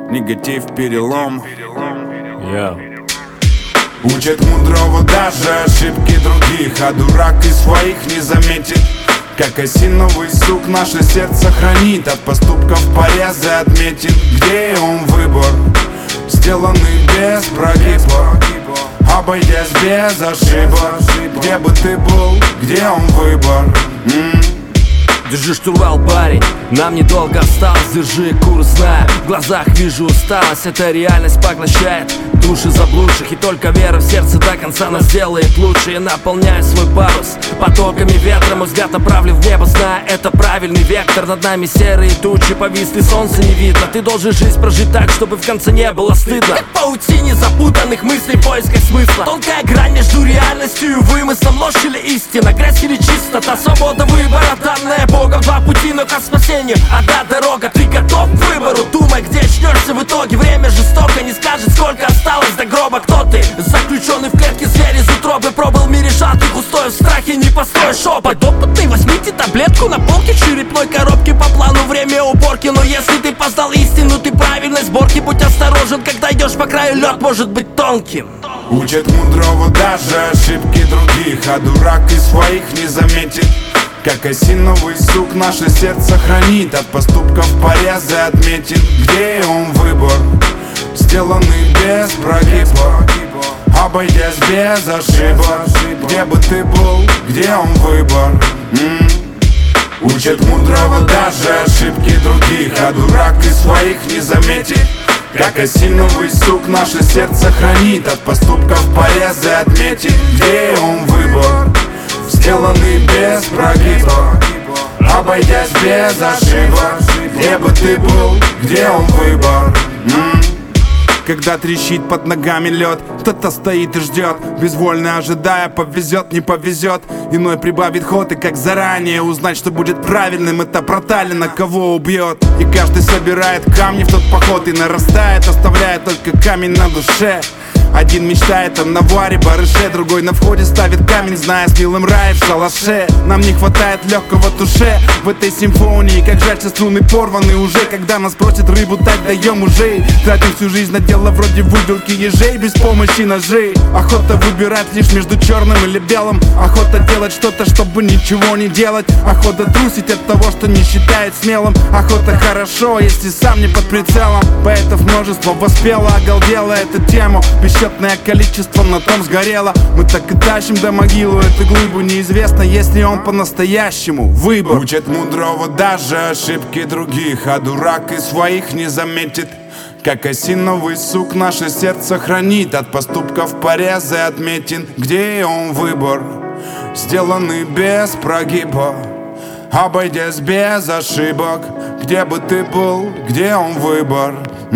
негатив, перелом. Учат мудрого даже ошибки других, а дурак и своих не заметит. Как осиновый сук наше сердце хранит, от поступков порезы отметит. Где он выбор, сделанный без прогиба, обойдясь без ошибок. Где бы ты был, где он выбор? Держи штурвал, парень, нам недолго осталось. Держи курс, знаю, в глазах вижу усталость. Эта реальность поглощает души заблудших, и только вера в сердце до конца нас делает лучше. Я наполняю свой парус потоками ветра, мой взгляд направлен в небо, зная, это правильный вектор. Над нами серые тучи повисли, солнца не видно. Ты должен жизнь прожить так, чтобы в конце не было стыдно. Как в паутине запутанных мыслей в поисках смысла. Тонкая грань между реальностью и вымыслом. Ложь или истина, грязь или чистота. Свобода выбора, данная Богом. Два пути, но к спасению одна дорога. Ты готов к выбору? Думай, где очнешься в итоге. Время жестоко, не скажет, сколько осталось до гроба. Кто ты? Заключенный в клетке зверь из утробы. Пробыл в мире сжатых устоев, в страхе не построишь шепот. Подопытный, возьмите таблетку на полке черепной коробки. По плану время уборки. Но если ты познал истину, ты правильной сборки. Будь осторожен, когда идешь по краю, лед может быть тонким. Учат мудрого даже ошибки других, а дурак и своих не заметит. Как осиновый сук наше сердце хранит, от поступков порезы отметит. Где он выбор, сделанный без прогиба, обойдясь без ошибок. Где бы ты был, где он выбор? Учат мудрого даже ошибки других, а дурак и своих не заметит. Как осиновый сук наше сердце хранит, от поступков порезы отметит. Где он выбор, сделанный без прогиба, обойдясь без ошибок. Где бы ты был, где он выбор? Когда трещит под ногами лед, кто-то стоит и ждет, безвольно ожидая, повезет, не повезет. Иной прибавит ход, и как заранее узнать, что будет правильным, это проталина кого убьет. И каждый собирает камни в тот поход и нарастает, оставляя только камень на душе. Один мечтает о наваре, барыше, другой на входе ставит камень, зная, с милым рай в шалаше. Нам не хватает легкого туше в этой симфонии. Как жаль, что струны порваны уже. Когда нас просят рыбу, так даем уже. Тратим всю жизнь на дело вроде выбилки ежей без помощи ножей. Охота выбирать лишь между черным или белым. Охота делать что-то, чтобы ничего не делать. Охота трусить от того, что не считает смелым. Охота хорошо, если сам не под прицелом. Поэтов множество воспело, оголдело эту тему. Бесчетное количество на том сгорело. Мы так и тащим до могилы эту глыбу. Неизвестно, если он по-настоящему выбор. Учат мудрого даже ошибки других, а дурак и своих не заметит. Как осиновый сук наше сердце хранит, от поступков порезы отметен. Где он выбор, сделанный без прогиба, обойдясь без ошибок. Где бы ты был, где он выбор?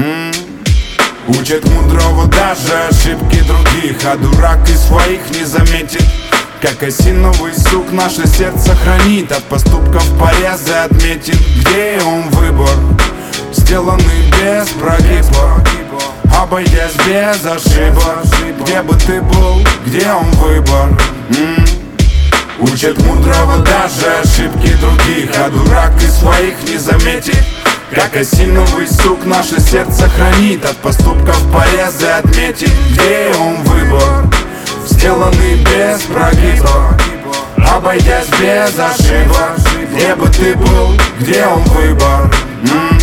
Учат мудрого даже ошибки других, а дурак и своих не заметит. Как осиновый сук наше сердце хранит, от поступков порезы отметит. Где он выбор, сделанный без прогиба, обойдясь без ошибок. Где бы ты был, где он выбор? Учат мудрого даже ошибки других, а дурак и своих не заметит. Как осиновый сук наше сердце хранит, от поступков порезы отметит. Где он выбор, сделанный без прогиба, обойдясь без ошибок. Где бы ты был, где он выбор?